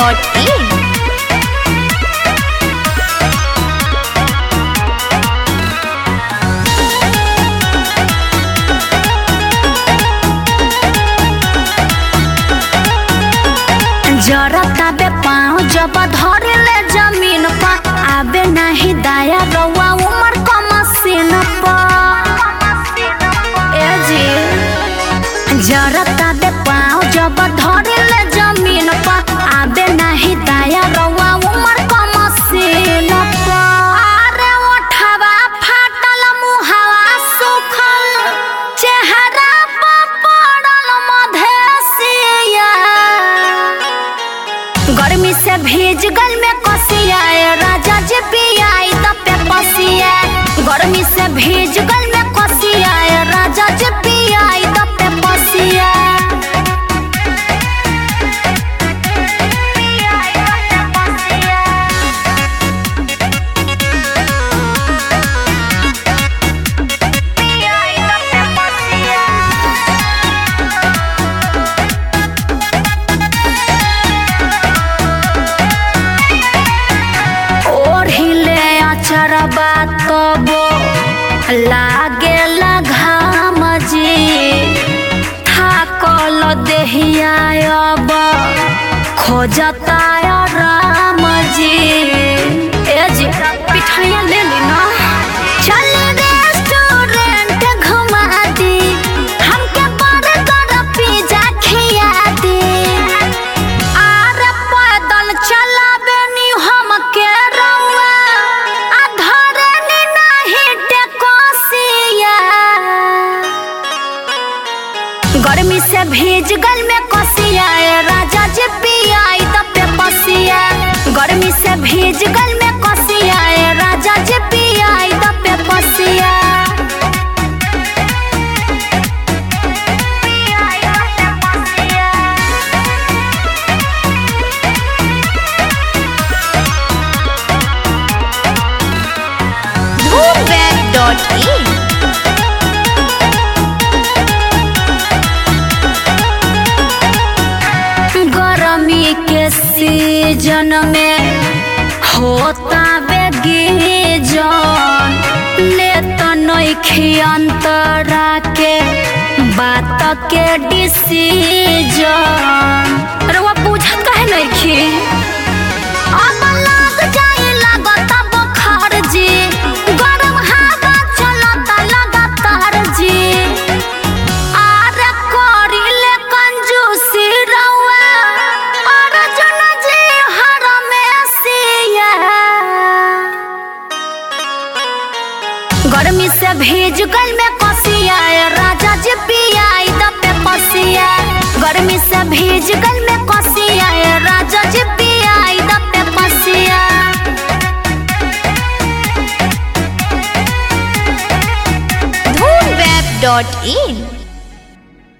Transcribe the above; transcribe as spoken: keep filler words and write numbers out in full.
Dot in. जरता बे पाँव जब धरे ले जमीन पर आबे नहीं दाया रउआ उमर का मशीन पर। ए जी जरता बे पाँव जब धरे ले जमीन पर आबे नहीं दाया रउआ उमर का मशीन पर। अरे ओठवा फाटल मुहावा सुखल चेहरा पर पड़ल मधेसिया। गर्मी से भीज गल में कसिया राजा जी पियाई तपे पसिया। गर्मी से भीज गल में कसिया राजा जी पियाई तपे पसिया। चरबा तबो लागे घाम जी थाकल देहिया अब खोजता राम जी। ए जी पिठाइया ले ली ना चल रेस्टोरेंट घुमा दी हमके बर्गर पिज्जा खिया दी। आरे पैदल चलाबे नी हमके गर्मी से भीज गल में कसिया राजा जी पियाई तपे पसिया। गर्मी से भीज गल में कसिया राजा जी पियाई तपे पसिया। धूम वेब डॉट इन। गर्मी के सीजन में होता बेगी जन ले तो नइखी अंतरा के बात के डिसीजन। अरे वो पूछत काहे नइखी अब लग जाए लागता बुखार जी गरम हवा चलता लगातार जी। आरे करी ले कंजूसी रउआ अर्जुन जी हरमेसिया। गर्मी से भीज गल में कसिया राजा जी पियाई तपे पसिया। गर्मी से भीज गल में कसिया राजा जी पियाई तपे पसिया। धूम वेब डॉट इन।